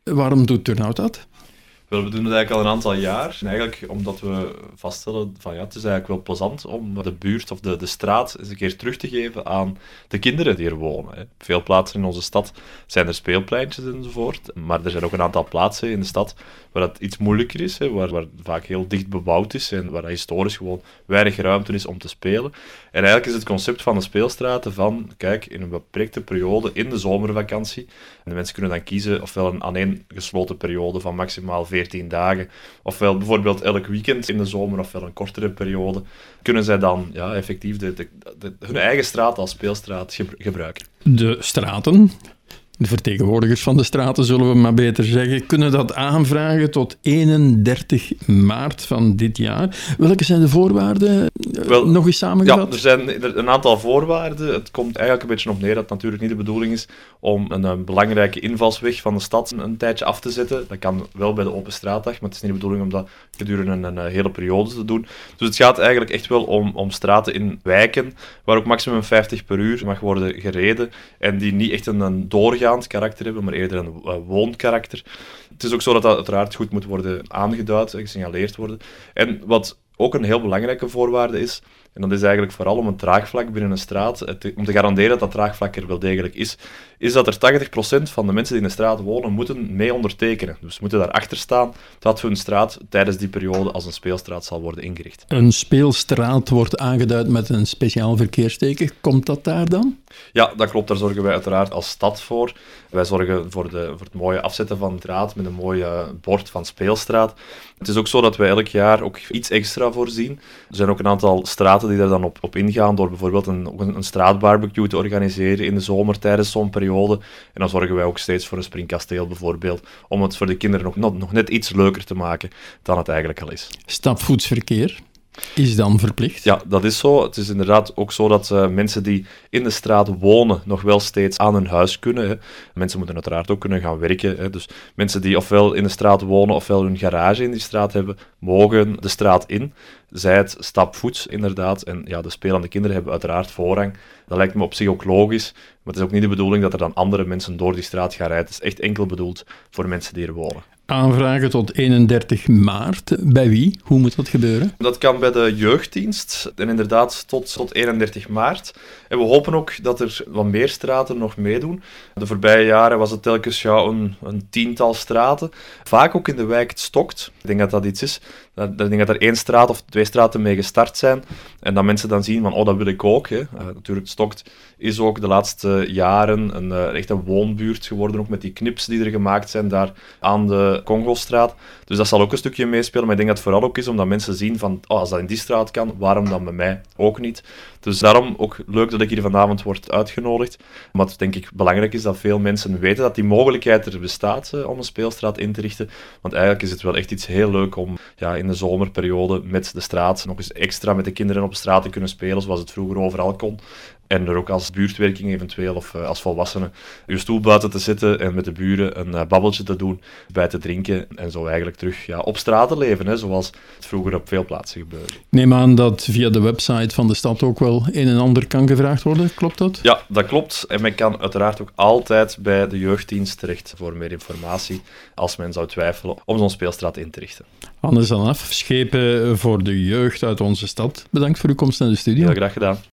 Waarom doet Turnhout dat? Wel, we doen het eigenlijk al een aantal jaar. En eigenlijk omdat we vaststellen van ja, het is eigenlijk wel plezant om de buurt of de straat eens een keer terug te geven aan de kinderen die er wonen. Hè. Op veel plaatsen in onze stad zijn er speelpleintjes enzovoort. Maar er zijn ook een aantal plaatsen in de stad waar het iets moeilijker is, hè, waar vaak heel dicht bebouwd is en waar historisch gewoon weinig ruimte is om te spelen. En eigenlijk is het concept van de speelstraten van, kijk, in een beperkte periode in de zomervakantie, en de mensen kunnen dan kiezen ofwel een aaneengesloten periode van maximaal 14 dagen, ofwel bijvoorbeeld elk weekend in de zomer, ofwel een kortere periode, kunnen zij dan ja, effectief hun eigen straat als speelstraat gebruiken. De straten, de vertegenwoordigers van de straten, zullen we maar beter zeggen, kunnen dat aanvragen tot 31 maart van dit jaar. Welke zijn de voorwaarden? Wel, nog eens samengevat? Ja, er zijn een aantal voorwaarden. Het komt eigenlijk een beetje op neer dat het natuurlijk niet de bedoeling is om een belangrijke invalsweg van de stad een tijdje af te zetten. Dat kan wel bij de open straatdag, maar het is niet de bedoeling om dat gedurende een hele periode te doen. Dus het gaat eigenlijk echt wel om straten in wijken waar ook maximum 50 per uur mag worden gereden en die niet echt een doorgaand karakter hebben, maar eerder een woonkarakter. Het is ook zo dat dat uiteraard goed moet worden aangeduid, gesignaleerd worden. En wat ook een heel belangrijke voorwaarde is, en dat is eigenlijk vooral om een draagvlak binnen een straat, om te garanderen dat dat draagvlak er wel degelijk is dat er 80% van de mensen die in de straat wonen moeten mee ondertekenen. Dus moeten daarachter staan dat hun straat tijdens die periode als een speelstraat zal worden ingericht. Een speelstraat wordt aangeduid met een speciaal verkeersteken. Komt dat daar dan? Ja, dat klopt. Daar zorgen wij uiteraard als stad voor. Wij zorgen voor het mooie afzetten van het draad met een mooi bord van speelstraat. Het is ook zo dat wij elk jaar ook iets extra voorzien. Er zijn ook een aantal straten die daar dan op ingaan door bijvoorbeeld een straatbarbecue te organiseren in de zomer tijdens zo'n periode. En dan zorgen wij ook steeds voor een springkasteel bijvoorbeeld, om het voor de kinderen nog net iets leuker te maken dan het eigenlijk al is. Stapvoetsverkeer is dan verplicht? Ja, dat is zo. Het is inderdaad ook zo dat mensen die in de straat wonen nog wel steeds aan hun huis kunnen. Hè. Mensen moeten uiteraard ook kunnen gaan werken. Hè. Dus mensen die ofwel in de straat wonen ofwel hun garage in die straat hebben, mogen de straat in. Zij het stapvoets inderdaad. En ja, de spelende kinderen hebben uiteraard voorrang. Dat lijkt me op zich ook logisch. Maar het is ook niet de bedoeling dat er dan andere mensen door die straat gaan rijden. Het is echt enkel bedoeld voor mensen die er wonen. Aanvragen tot 31 maart. Bij wie? Hoe moet dat gebeuren? Dat kan bij de jeugddienst en inderdaad tot 31 maart. En we hopen ook dat er wat meer straten nog meedoen. De voorbije jaren was het telkens een 10-tal straten. Vaak ook in de wijk Het Stokt. Ik denk dat dat iets is. Ik denk dat er 1 straat of 2 straten mee gestart zijn. En dat mensen dan zien van, oh, dat wil ik ook. Hè. Natuurlijk, Het Stokt is ook de laatste jaren echt een woonbuurt geworden, ook met die knips die er gemaakt zijn daar aan de Congostraat. Dus dat zal ook een stukje meespelen, maar ik denk dat het vooral ook is omdat mensen zien van, oh, als dat in die straat kan, waarom dan bij mij ook niet? Dus daarom ook leuk dat ik hier vanavond word uitgenodigd. Maar het denk ik belangrijk is dat veel mensen weten dat die mogelijkheid er bestaat om een speelstraat in te richten. Want eigenlijk is het wel echt iets heel leuk om in de zomerperiode met de straat nog eens extra met de kinderen op straat te kunnen spelen, zoals het vroeger overal kon. En er ook als buurtwerking eventueel of als volwassene je stoel buiten te zetten en met de buren een babbeltje te doen, bij te drinken en zo eigenlijk terug op straat te leven, hè, zoals het vroeger op veel plaatsen gebeurde. Ik neem aan dat via de website van de stad ook wel een en ander kan gevraagd worden, klopt dat? Ja, dat klopt. En men kan uiteraard ook altijd bij de jeugddienst terecht voor meer informatie, als men zou twijfelen om zo'n speelstraat in te richten. Hannes Anaf, schepen voor de jeugd uit onze stad. Bedankt voor uw komst naar de studio. Heel graag gedaan.